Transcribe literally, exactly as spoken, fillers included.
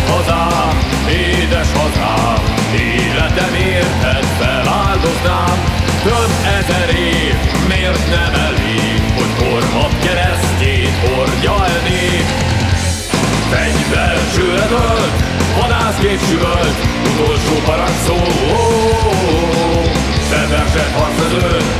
hazám, édes hazám, életem érted feláldoznám. Több ezer év, miért nem elég, hogy ormad keresztjét hordja el nép? Fegyver csőre ölt, vadászgép süvölt, utolsó parancsszó. Te versett harcveződ,